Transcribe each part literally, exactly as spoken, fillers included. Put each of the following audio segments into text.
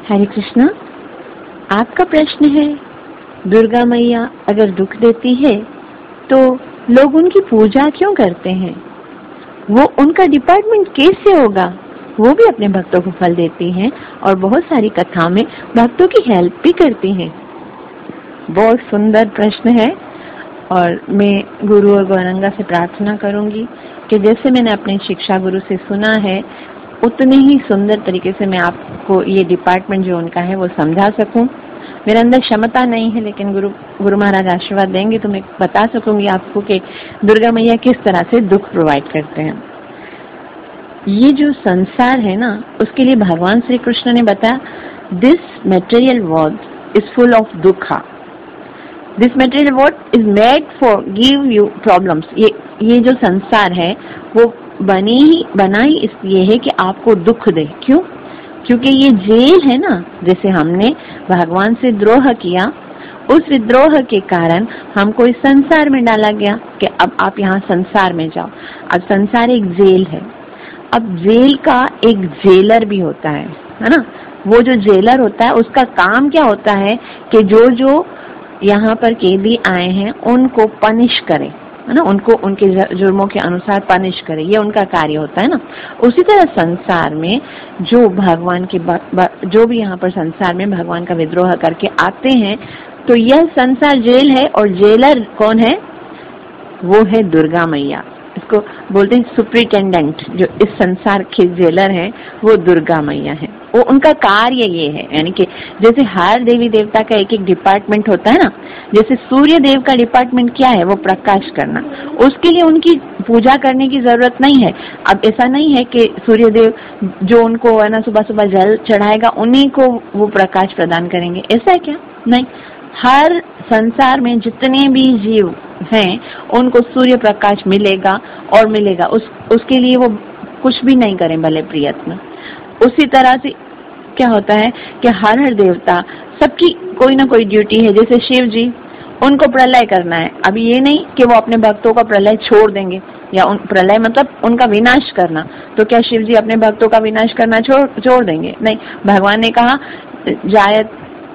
हरे कृष्णा, आपका प्रश्न है, दुर्गा मैया अगर दुख देती है तो लोग उनकी पूजा क्यों करते हैं? वो उनका डिपार्टमेंट कैसे होगा? वो भी अपने भक्तों को फल देती हैं और बहुत सारी कथा में भक्तों की हेल्प भी करती हैं। बहुत सुंदर प्रश्न है और मैं गुरु और गौरंगा से प्रार्थना करूंगी कि जैसे मैंने अपने शिक्षा गुरु से सुना है उतने ही सुंदर तरीके से मैं आपको ये डिपार्टमेंट जो उनका है वो समझा सकूं। मेरे अंदर क्षमता नहीं है, लेकिन गुरु गुरु महाराज आशीर्वाद देंगे तो मैं बता सकूंगी आपको कि दुर्गा मैया किस तरह से दुख प्रोवाइड करते हैं। ये जो संसार है ना, उसके लिए भगवान श्री कृष्ण ने बताया, this material world is full of दुखा, this material world is made for give you problems. ये ये जो संसार है वो बनी ही बना ही इसलिए है कि आपको दुख दे। क्यों? क्योंकि ये जेल है ना, जैसे हमने भगवान से द्रोह किया, उस विद्रोह के कारण हमको इस संसार में डाला गया कि अब आप यहाँ संसार में जाओ। अब संसार एक जेल है। अब जेल का एक जेलर भी होता है, है ना। वो जो जेलर होता है उसका काम क्या होता है कि जो जो यहाँ पर कैदी आए हैं उनको पनिश करे, है ना, उनको उनके जुर्मों के अनुसार पनिश करे, ये उनका कार्य होता है ना। उसी तरह संसार में जो भगवान के ब, ब, जो भी यहाँ पर संसार में भगवान का विद्रोह करके आते हैं, तो यह संसार जेल है और जेलर कौन है? वो है दुर्गा मैया। इसको बोलते हैं सुप्रिटेंडेंट। जो इस संसार के जेलर है वो दुर्गा मैया है। वो उनका कार्य ये है, यानी कि जैसे हर देवी देवता का एक एक डिपार्टमेंट होता है ना, जैसे सूर्य देव का डिपार्टमेंट क्या है? वो प्रकाश करना। उसके लिए उनकी पूजा करने की जरूरत नहीं है। अब ऐसा नहीं है कि सूर्य देव जो उनको है ना सुबह सुबह जल चढ़ाएगा उन्हीं को वो प्रकाश प्रदान करेंगे, ऐसा है क्या? नहीं। हर संसार में जितने भी जीव हैं उनको सूर्य प्रकाश मिलेगा और मिलेगा। उस उसके लिए वो कुछ भी नहीं करें भले प्रयत्न। उसी तरह से क्या होता है कि हर हर देवता सबकी कोई ना कोई ड्यूटी है। जैसे शिव जी, उनको प्रलय करना है। अभी ये नहीं कि वो अपने भक्तों का प्रलय छोड़ देंगे, या उन प्रलय मतलब उनका विनाश करना। तो क्या शिव जी अपने भक्तों का विनाश करना छोड़ छोड़ देंगे? नहीं। भगवान ने कहा, जायत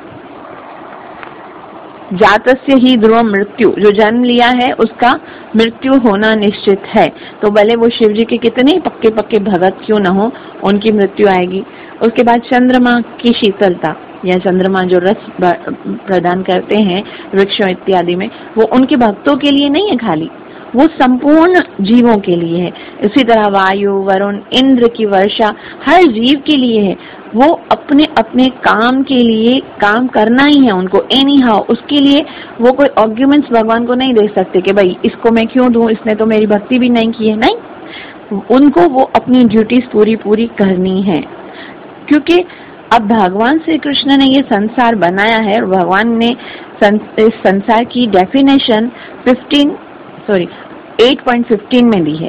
जातस्य ही ध्रुव मृत्यु, जो जन्म लिया है उसका मृत्यु होना निश्चित है। तो भले वो शिव जी के कितने पक्के पक्के भगत क्यों न हो, उनकी मृत्यु आएगी। उसके बाद चंद्रमा की शीतलता या चंद्रमा जो रस प्रदान करते हैं वृक्षों इत्यादि में, वो उनके भक्तों के लिए नहीं है खाली, वो संपूर्ण जीवों के लिए है। इसी तरह वायु, वरुण, इंद्र की वर्षा हर जीव के लिए है। वो अपने अपने काम के लिए काम करना ही है उनको, एनी हाउ। उसके लिए वो कोई आर्ग्यूमेंट्स भगवान को नहीं दे सकते कि भाई इसको मैं क्यों दूं, इसने तो मेरी भक्ति भी नहीं की है। नहीं, उनको वो अपनी ड्यूटीज पूरी पूरी करनी है। क्योंकि अब भगवान श्री कृष्ण ने ये संसार बनाया है और भगवान ने इस संसार की definition fifteen sorry eight point fifteen में दी है।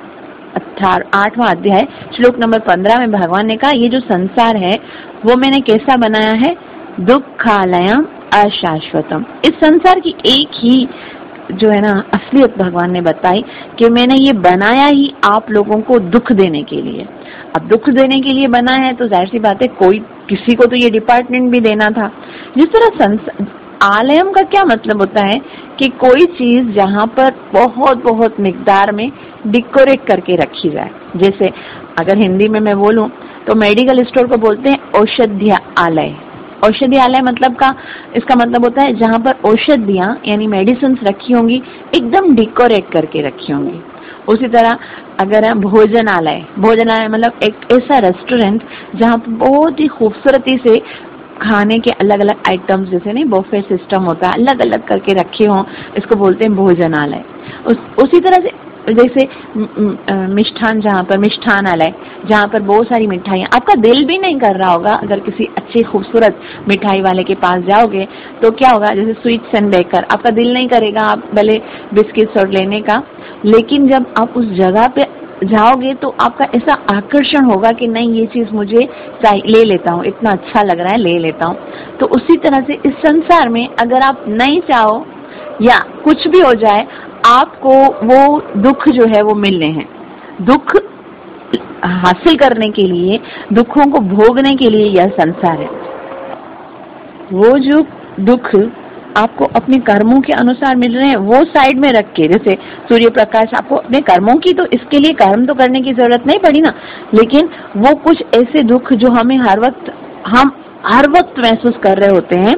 अठारह आठवां अध्याय श्लोक नंबर पंद्रह में भगवान ने कहा, ये जो संसार है वो मैंने कैसा बनाया है? दुखालयम अशाश्वतम। इस संसार की एक ही जो है ना असलियत भगवान ने बताई कि मैंने ये बनाया ही आप लोगों को दुख देने के लिए। अब दुख देने के लिए बना है तो जाहिर सी बात है कोई किसी को तो ये डिपार्टमेंट भी देना था। जिस तरह संसार, आलयम का क्या मतलब होता है कि कोई चीज जहाँ पर बहुत बहुत मिकदार में डेकोरेट करके रखी जाए। जैसे अगर हिंदी में मैं बोलूं तो मेडिकल स्टोर को बोलते हैं औषधि आलय। औषधि आलय मतलब का इसका मतलब होता है जहाँ पर औषधियां यानी मेडिसिन रखी होंगी, एकदम डेकोरेट करके रखी होंगी। उसी तरह अगर भोजनालय, भोजनालय मतलब एक ऐसा रेस्टोरेंट जहाँ पर बहुत ही खूबसूरती से खाने के अलग अलग आइटम्स, जैसे नहीं बफे सिस्टम होता है, अलग अलग करके रखे हों, इसको बोलते हैं भोजनालय। उस, उसी तरह से जैसे मिष्ठान, जहाँ पर मिष्ठानालय, जहाँ पर बहुत सारी मिठाइयाँ, आपका दिल भी नहीं कर रहा होगा अगर किसी अच्छी खूबसूरत मिठाई वाले के पास जाओगे तो क्या होगा, जैसे स्वीट्स एंड बेकर, आपका दिल नहीं करेगा आप भले बिस्किट्स और लेने का, लेकिन जब आप उस जगह पे जाओगे तो आपका ऐसा आकर्षण होगा कि नहीं ये चीज मुझे ले लेता हूँ, इतना अच्छा लग रहा है, ले लेता हूँ। तो उसी तरह से इस संसार में अगर आप नहीं चाहो या कुछ भी हो जाए, आपको वो दुख जो है वो मिलने हैं। दुख हासिल करने के लिए, दुखों को भोगने के लिए यह संसार है। वो जो दुख आपको अपने कर्मों के अनुसार मिल रहे हैं वो साइड में रख के, जैसे सूर्य प्रकाश आपको अपने कर्मों की, तो इसके लिए कर्म तो करने की जरूरत नहीं पड़ी ना, लेकिन वो कुछ ऐसे दुख जो हमें हर वक्त हम हर वक्त महसूस कर रहे होते हैं।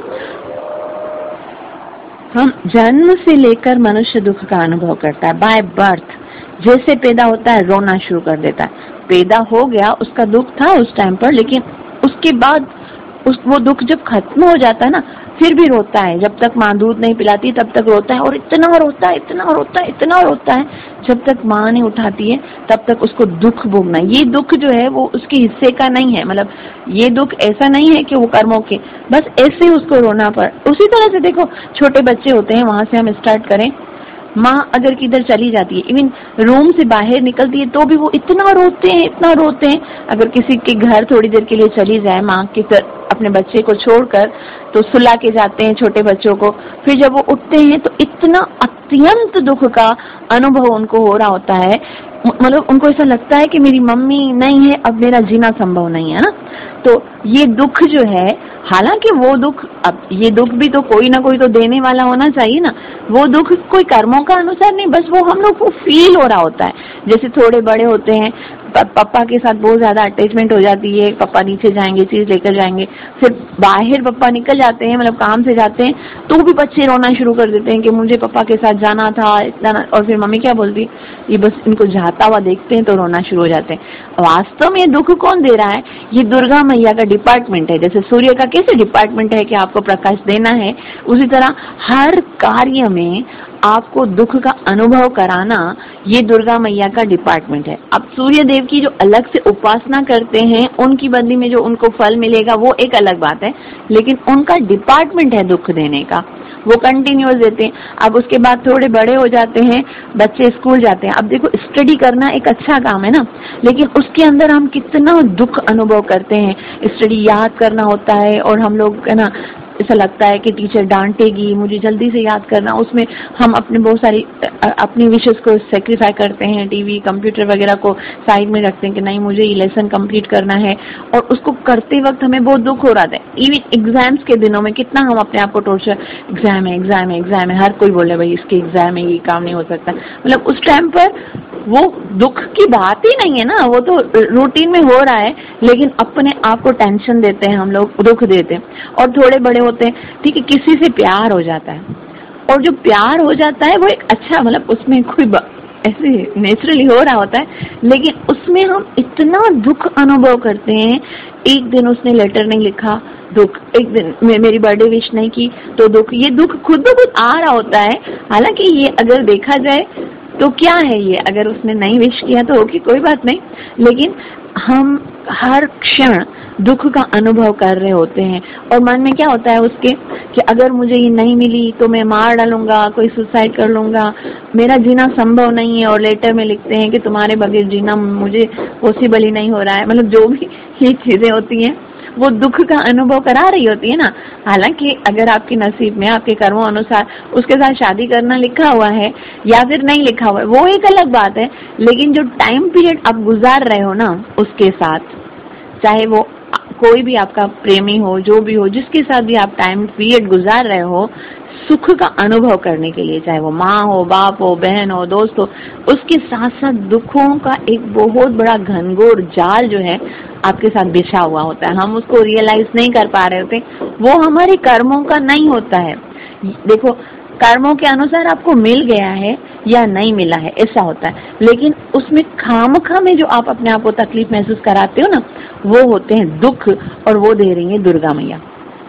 हम जन्म से लेकर मनुष्य दुख का अनुभव करता है, बाय बर्थ। जैसे पैदा होता है रोना शुरू कर देता है, पैदा हो गया उसका दुख था उस टाइम पर, लेकिन उसके बाद उस वो दुख जब खत्म हो जाता है ना, फिर भी रोता है। जब तक माँ दूध नहीं पिलाती तब तक रोता है, और इतना रोता है इतना रोता है इतना रोता है, जब तक माँ नहीं उठाती है तब तक उसको दुख भोगना। ये दुख जो है वो उसके हिस्से का नहीं है, मतलब ये दुख ऐसा नहीं है कि वो कर्मों के, बस ऐसे उसको रोना पड़। उसी तरह से देखो छोटे बच्चे होते हैं, वहां से हम स्टार्ट करें, माँ अगर किधर चली जाती है, इवन रूम से बाहर निकलती है तो भी वो इतना रोते हैं इतना रोते हैं। अगर किसी के घर थोड़ी देर के लिए चली जाए माँ की अपने बच्चे को छोड़कर, तो सुला के जाते हैं छोटे बच्चों को, फिर जब वो उठते हैं तो इतना अत्यंत दुख का अनुभव उनको हो रहा होता है, मतलब उनको ऐसा लगता है कि मेरी मम्मी नहीं है, अब मेरा जीना संभव नहीं है ना। तो ये दुख जो है, हालांकि वो दुख, अब ये दुख भी तो कोई ना कोई तो देने वाला होना चाहिए ना, वो दुख कोई कर्मों का अनुसार नहीं, बस वो हम लोग को फील हो रहा होता है। जैसे थोड़े बड़े होते हैं, पापा के साथ बहुत ज्यादा अटैचमेंट हो जाती है, पापा नीचे जाएंगे चीज लेकर जाएंगे, फिर बाहर पापा निकल जाते हैं, मतलब काम से जाते हैं, तो भी बच्चे रोना शुरू कर देते हैं कि मुझे पापा के साथ जाना था इतना, और फिर मम्मी क्या बोलती, ये बस इनको जाता हुआ देखते हैं तो रोना शुरू हो जाते हैं। वास्तव में दुख कौन दे रहा है? ये दुर्गा मैया का डिपार्टमेंट है। जैसे सूर्य का कैसे डिपार्टमेंट है कि आपको प्रकाश देना है, उसी तरह हर कार्य में आपको दुख का अनुभव कराना ये दुर्गा मैया का डिपार्टमेंट है। अब सूर्य देव की जो अलग से उपासना करते हैं, उनकी बदली में जो उनको फल मिलेगा वो एक अलग बात है, लेकिन उनका डिपार्टमेंट है दुख देने का, वो कंटिन्यूअस देते हैं। अब उसके बाद थोड़े बड़े हो जाते हैं, बच्चे स्कूल जाते हैं। अब देखो स्टडी करना एक अच्छा काम है ना, लेकिन उसके अंदर हम कितना दुख अनुभव करते हैं। स्टडी याद करना होता है और हम लोग है ना, ऐसा लगता है कि टीचर डांटेगी, मुझे जल्दी से याद करना, उसमें हम अपने बहुत सारी अपनी विशेष को सेक्रीफाई करते हैं, टीवी कंप्यूटर वगैरह को साइड में रखते हैं कि नहीं मुझे ये लेसन कंप्लीट करना है, और उसको करते वक्त हमें बहुत दुख हो रहा था। इवन एग्जाम्स के दिनों में कितना हम अपने आप को टॉर्चर, एग्जाम है एग्जाम है एग्जाम है, हर कोई बोले भाई इसके एग्जाम है, ये काम नहीं हो सकता, मतलब उस टाइम पर वो दुख की बात ही नहीं है ना, वो तो रूटीन में हो रहा है, लेकिन अपने आप को टेंशन देते हैं हम लोग, दुख देते हैं। और थोड़े बड़े होते हैं, ठीक है, किसी से प्यार हो जाता है, और जो प्यार हो जाता है वो एक अच्छा, मतलब उसमें कोई ऐसे नेचुरली हो रहा होता है, लेकिन उसमें हम इतना दुख अनुभव करते हैं। एक दिन उसने लेटर नहीं लिखा, दुख, एक दिन मे, मेरी बर्थडे विश नहीं की तो दुख, ये दुख खुद ब खुद आ रहा होता है। हालांकि ये अगर देखा जाए तो क्या है, ये अगर उसने नहीं विश किया तो ओके कोई बात नहीं, लेकिन हम हर क्षण दुख का अनुभव कर रहे होते हैं, और मन में क्या होता है उसके कि अगर मुझे ये नहीं मिली तो मैं मार डालूंगा, कोई सुसाइड कर लूंगा, मेरा जीना संभव नहीं है। और लेटर में लिखते हैं कि तुम्हारे बगैर जीना मुझे पॉसिबल ही नहीं हो रहा है, मतलब जो भी ये चीजें होती हैं वो दुख का अनुभव करा रही होती है ना। हालांकि अगर आपके नसीब में आपके कर्मों अनुसार उसके साथ शादी करना लिखा हुआ है या फिर नहीं लिखा हुआ है, वो एक अलग बात है, लेकिन जो टाइम पीरियड आप गुजार रहे हो ना उसके साथ, चाहे वो कोई भी आपका प्रेमी हो, जो भी हो, जिसके साथ भी आप टाइम पीरियड गुजार रहे हो सुख का अनुभव करने के लिए, चाहे वो माँ हो, बाप हो, बहन हो, दोस्त हो, उसके साथ साथ दुखों का एक बहुत बड़ा घनघोर जाल जो है आपके साथ बिछा हुआ होता है। हम उसको रियलाइज नहीं कर पा रहे होते, वो हमारे कर्मों का नहीं होता है। देखो कर्मों के अनुसार आपको मिल गया है या नहीं मिला है ऐसा होता है, लेकिन उसमें खामखा में जो आप अपने आप को तकलीफ महसूस कराते हो ना, वो होते हैं दुख, और वो दे रही है दुर्गा मैया।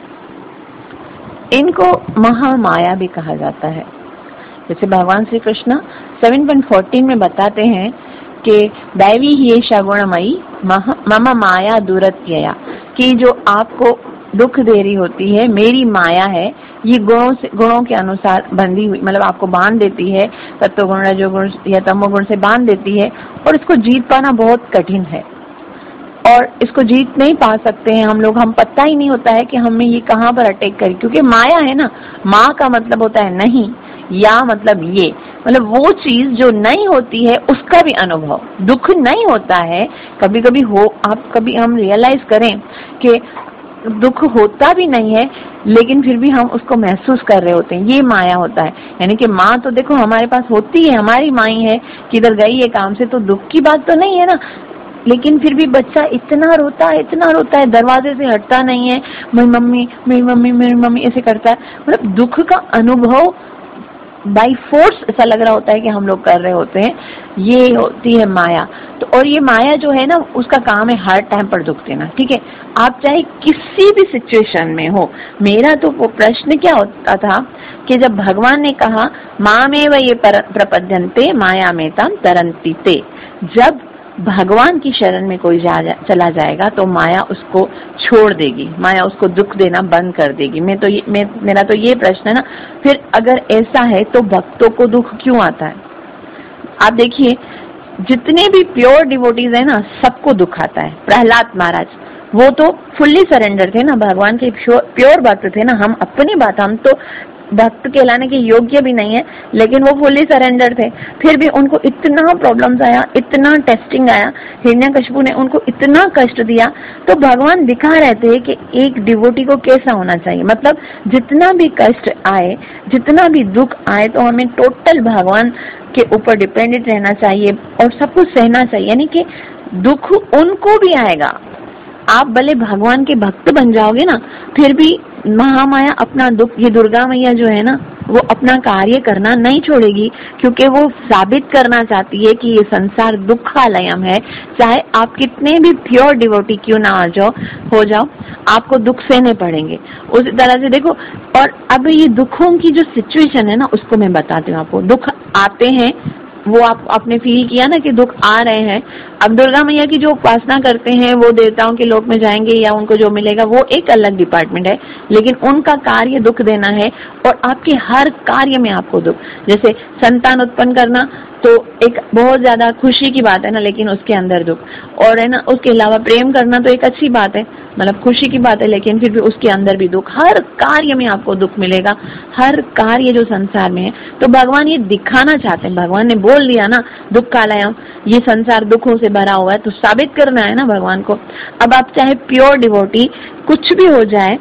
इनको महामाया भी कहा जाता है। जैसे भगवान Shri Krishna seven point fourteen में बताते हैं कि दैवी ही एषा गुणमयी मम माया दुरत्यया, कि जो आपको दुख दे रही होती है मेरी माया है, ये गुणों से, गुणों के अनुसार बंधी हुई, मतलब आपको बांध देती है, सत्वगुण रजोगुण या तमोगुण से बांध देती है, और इसको जीत पाना बहुत कठिन है। और इसको जीत नहीं पा सकते हैं हम लोग, हम पता ही नहीं होता है कि हमें ये कहाँ पर अटैक करें, क्योंकि माया है ना, माँ का मतलब होता है नहीं, या मतलब ये, मतलब वो चीज जो नहीं होती है उसका भी अनुभव, दुख नहीं होता है। कभी कभी हो, आप कभी हम रियलाइज करें कि दुख होता भी नहीं है लेकिन फिर भी हम उसको महसूस कर रहे होते हैं, ये माया होता है। यानी कि माँ तो देखो हमारे पास होती है, हमारी माँ ही है, किधर गई है काम से, तो दुख की बात तो नहीं है ना। लेकिन फिर भी बच्चा इतना रोता है, इतना रोता है, दरवाजे से हटता नहीं है, मेरी मम्मी मेरी मम्मी मेरी मम्मी ऐसे करता है। मतलब दुख का अनुभव बाई फोर्स ऐसा लग रहा होता है कि हम लोग कर रहे होते हैं, ये होती है माया। तो और ये माया जो है ना, उसका काम है हर टाइम पर दुख देना, ठीक है, आप चाहे किसी भी सिचुएशन में हो। मेरा तो वो प्रश्न क्या होता था कि जब भगवान ने कहा माँ में वह ये प्रपद्यन्ते माया में ताम तरन्ति ते, जब भगवान की शरण में कोई जा, जा, चला जाएगा तो माया उसको छोड़ देगी, माया उसको दुख देना बंद कर देगी। मैं तो ये, मैं, मेरा तो ये प्रश्न है ना, फिर अगर ऐसा है तो भक्तों को दुख क्यों आता है? आप देखिए जितने भी प्योर डिवोटीज है ना, सबको दुख आता है। प्रहलाद महाराज वो तो फुल्ली सरेंडर थे ना, भगवान के प्योर भक्त थे ना। हम अपनी बात, हम तो भक्त कहलाने के योग्य भी नहीं है, लेकिन वो फुल्ली सरेंडर थे, फिर भी उनको इतना प्रॉब्लम्स आया, इतना टेस्टिंग आया, हिरण्यकशिपु ने उनको इतना कष्ट दिया। तो भगवान दिखा रहे थे कि एक डिवोटी को कैसा होना चाहिए। मतलब जितना भी कष्ट आए, जितना भी दुख आए, तो हमें टोटल भगवान के ऊपर डिपेंडेंट रहना चाहिए और सब कुछ सहना चाहिए। यानी कि दुख उनको भी आएगा, आप भले भगवान के भक्त बन जाओगे ना, फिर भी महामाया अपना दुख, ये दुर्गा मैया जो है ना, वो अपना कार्य करना नहीं छोड़ेगी, क्योंकि वो साबित करना चाहती है कि ये संसार दुखालयम है। चाहे आप कितने भी प्योर डिवोटी क्यों ना आ जाओ हो जाओ, आपको दुख सहने पड़ेंगे। उस तरह से देखो, और अब ये दुखों की जो सिचुएशन है ना, उसको मैं बताती हूँ आपको। दुख आते हैं, वो आप आपने फील किया ना कि दुख आ रहे हैं। अब दुर्गा मैया की जो उपासना करते हैं वो देवताओं के लोक में जाएंगे या उनको जो मिलेगा वो एक अलग डिपार्टमेंट है, लेकिन उनका कार्य दुख देना है। और आपके हर कार्य में आपको दुख, जैसे संतान उत्पन्न करना तो एक बहुत ज्यादा खुशी की बात है ना, लेकिन उसके अंदर दुख। और है ना, उसके अलावा प्रेम करना तो एक अच्छी बात है, मतलब खुशी की बात है, लेकिन फिर भी उसके अंदर भी दुख। हर कार्य में आपको दुख मिलेगा, हर कार्य जो संसार में है। तो भगवान ये दिखाना चाहते हैं, भगवान ने बोल दिया ना दुख कालयम, ये संसार दुखों से भरा हुआ है, तो साबित करना है ना भगवान को। अब आप चाहे प्योर डिवोटी कुछ भी हो जाए,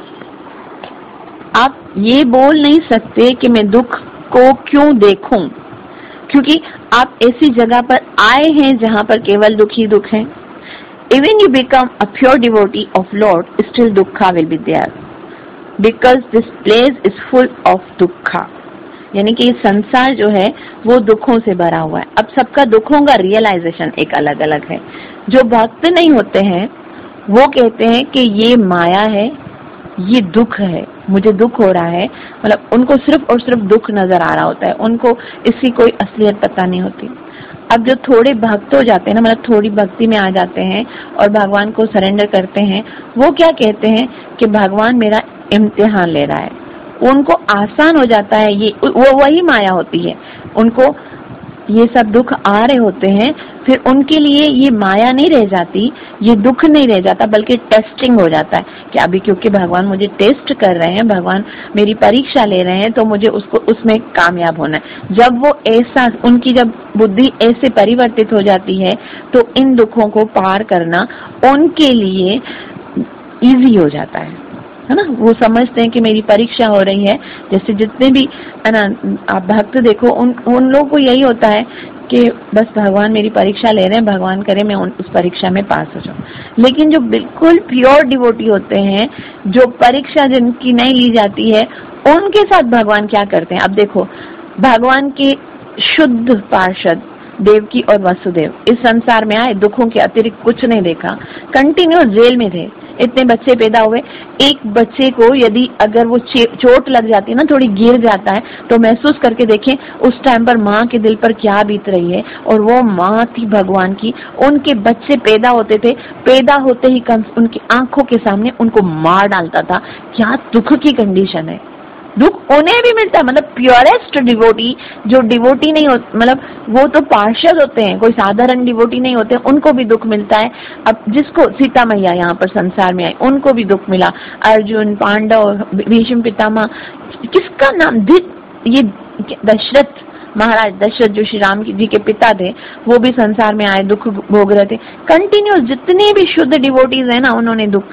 आप ये बोल नहीं सकते कि मैं दुख को क्यों देखूं, क्योंकि आप ऐसी जगह पर आए हैं जहां पर केवल दुख ही दुख है। Even you become a pure devotee of Lord, still dukkha will be there, because this place is full of dukkha. यानी कि ये संसार जो है वो दुखों से भरा हुआ है। अब सबका दुखों का रियलाइजेशन एक अलग अलग है। जो भक्त नहीं होते हैं वो कहते हैं कि ये माया है, ये दुख है, मुझे दुख हो रहा है। मतलब उनको सिर्फ और सिर्फ दुख नजर आ रहा होता है, उनको इसकी कोई असलियत पता नहीं होती। अब जो थोड़े भक्त हो जाते हैं ना, मतलब थोड़ी भक्ति में आ जाते हैं और भगवान को सरेंडर करते हैं, वो क्या कहते हैं कि भगवान मेरा इम्तिहान ले रहा है। उनको आसान हो जाता है, ये वो वही माया होती है। उनको ये सब दुख आ रहे होते हैं, फिर उनके लिए ये माया नहीं रह जाती, ये दुख नहीं रह जाता, बल्कि टेस्टिंग हो जाता है कि अभी क्योंकि भगवान मुझे टेस्ट कर रहे हैं, भगवान मेरी परीक्षा ले रहे हैं, तो मुझे उसको उसमें कामयाब होना है। जब वो ऐसा, उनकी जब बुद्धि ऐसे परिवर्तित हो जाती है, तो इन दुखों को पार करना उनके लिए इजी हो जाता है, है ना। वो समझते हैं कि मेरी परीक्षा हो रही है। जैसे जितने भी है ना आप भक्त देखो, उन उन लोगों को यही होता है कि बस भगवान मेरी परीक्षा ले रहे हैं, भगवान करे मैं उस परीक्षा में पास हो जाऊं। लेकिन जो बिल्कुल प्योर डिवोटी होते हैं, जो परीक्षा जिनकी नहीं ली जाती है, उनके साथ भगवान क्या करते हैं। अब देखो, भगवान के शुद्ध पार्षद देवकी और वसुदेव इस संसार में आए, दुखों के अतिरिक्त कुछ नहीं देखा, कंटिन्यूस जेल में थे, इतने बच्चे पैदा हुए। एक बच्चे को यदि अगर वो चोट लग जाती है ना, थोड़ी गिर जाता है, तो महसूस करके देखें उस टाइम पर माँ के दिल पर क्या बीत रही है। और वो माँ थी भगवान की, उनके बच्चे पैदा होते थे, पैदा होते ही उनकी आंखों के सामने उनको मार डालता था। क्या दुख की कंडीशन है। दुख उन्हें भी मिलता है, मतलब प्योरेस्ट डिवोटी, जो डिवोटी नहीं होते, मतलब वो तो पार्षद होते हैं, कोई साधारण डिवोटी नहीं होते, उनको भी दुख मिलता है। अब जिसको सीता मैया यहाँ पर संसार में आई, उनको भी दुख मिला। अर्जुन, पांडव, भीष्म पितामह, किसका नाम, ये दशरथ महाराज, दशरथ जो श्री राम जी के पिता थे, वो भी संसार में आए, दुख भोग रहे थे कंटिन्यूस। जितने भी शुद्ध डिवोटीज है ना, उन्होंने दुख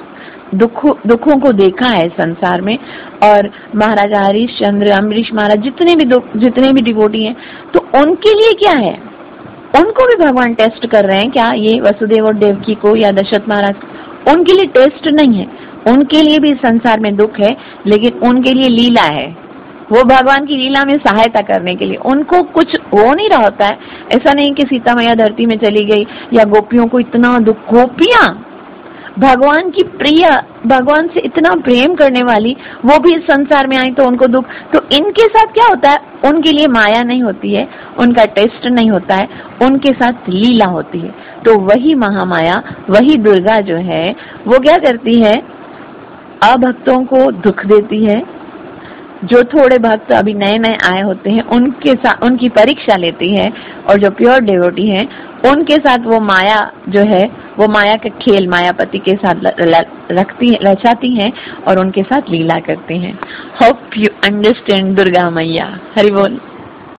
दुखों दुखों को देखा है संसार में। और महाराजा हरिश्चंद्र, अम्बरीश महाराज, जितने भी जितने भी डिवोटी हैं, तो उनके लिए क्या है, उनको भी भगवान टेस्ट कर रहे हैं क्या? ये वसुदेव और देवकी को या दशरथ महाराज, उनके लिए टेस्ट नहीं है, उनके लिए भी संसार में दुख है, लेकिन उनके लिए लीला है। वो भगवान की लीला में सहायता करने के लिए, उनको कुछ हो नहीं रहा होता है। ऐसा नहीं कि सीता मैया धरती में चली गई या गोपियों को इतना दुख, गोपियां भगवान की प्रिय, भगवान से इतना प्रेम करने वाली, वो भी इस संसार में आई तो उनको दुख। तो इनके साथ क्या होता है, उनके लिए माया नहीं होती है, उनका टेस्ट नहीं होता है, उनके साथ लीला होती है। तो वही महामाया, वही दुर्गा जो है, वो क्या करती है, अभक्तों को दुख देती है। जो थोड़े भक्त अभी नए नए आए होते हैं, उनके साथ उनकी परीक्षा लेती है, और जो प्योर डिवोटी हैं उनके साथ वो माया जो है, वो माया का खेल मायापति के साथ रखती रचाती हैं और उनके साथ लीला करती हैं। होप यू अंडरस्टैंड दुर्गा मैया। हरि बोल।